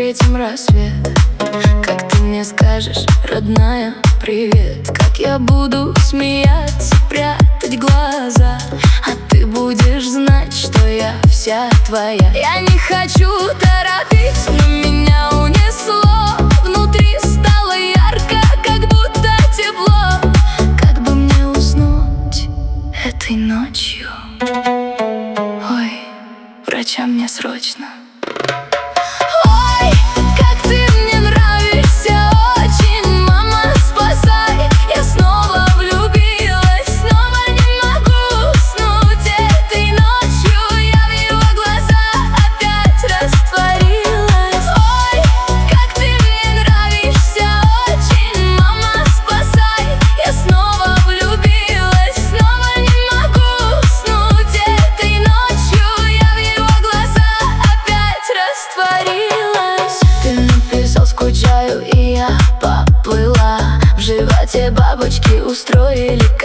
встретим рассвет. Как ты мне скажешь, родная, привет? Как я буду смеяться, прятать глаза, а ты будешь знать, что я вся твоя. Я не хочу торопить, но меня унесло. Внутри стало ярко, как будто тепло. Как бы мне уснуть этой ночью? Ой, врача мне срочно. Ой, как ты мне нравишься очень, мама, спасай. Я снова влюбилась, снова не могу уснуть этой ночью. Я в его глазах опять растворилась. Ой, как ты мне нравишься очень, мама, спасай. Я снова влюбилась, снова не могу уснуть этой ночью. Я в его глазах опять растворилась. Ты написал «скучаю», и я поплыла. В животе бабочки устроили